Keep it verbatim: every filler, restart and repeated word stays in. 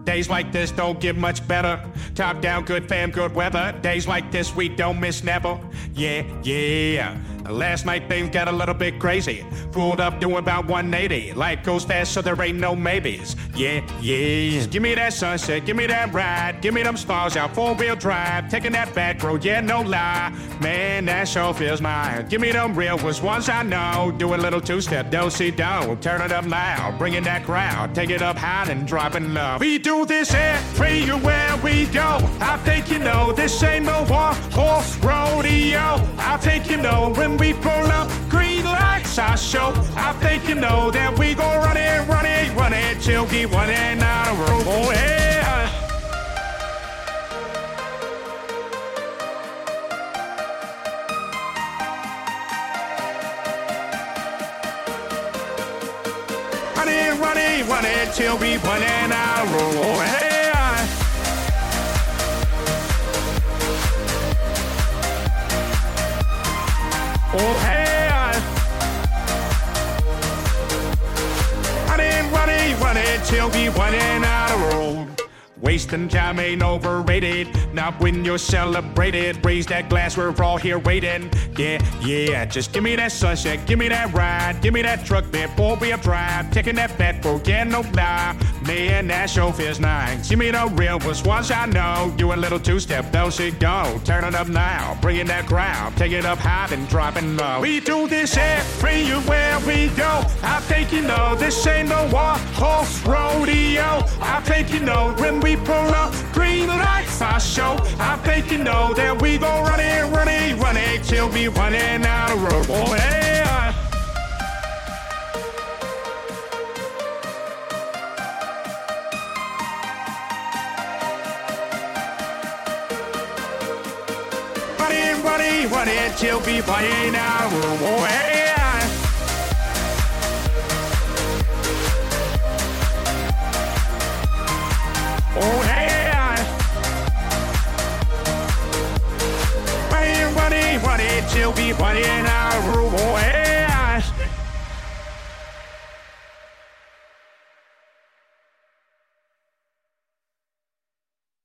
Days like this don't get much better. Top down, good fam, good weather. Days like this we don't miss never. Yeah, yeah. Last night things got a little bit crazy. Pulled up doing about one eighty. Life goes fast so there ain't no maybes. Yeah, yeah. Give me that sunset, give me that ride. Give me them stars out four-wheel drive. Taking that back road, yeah, no lie. Man, that sure feels mine. Give me them real ones, ones I know. Do a little two-step, do-si-do. Turn it up loud, bringing that crowd. Take it up high and dropping low. We do this everywhere we go. I think you know this ain't no one-horse rodeo. I think you know when we pull up green lights, I show. I think you know that we gon' run it, run it, run it till we one and out of road. Oh yeah. Run it, run it, run it till we one and out of road. Oh yeah. Oh hey, running, running, running till we running out of road. Wasting time ain't overrated, not when you're celebrated. Raise that glass, we're all here waiting. Yeah, yeah, just give me that sunset, give me that ride. Give me that truck, man, four-wheel drive. Taking that back road, yeah, no lie. Man, that show feels nice. Give me the real ones, ones I know. Do a little two-step, those it go. Turn it up now, bringing that crowd. Take it up high and dropping low. We do this everywhere we go. I think you know this ain't no one-horse rodeo. I think you know when we pull up green lights, I show. I think you know that we gon' run it, run it, run it till we running out of road. Oh yeah. Running, running, running till we running out of road. Oh yeah. Oh yeah. Running, running, running till we running out of room. Oh yeah.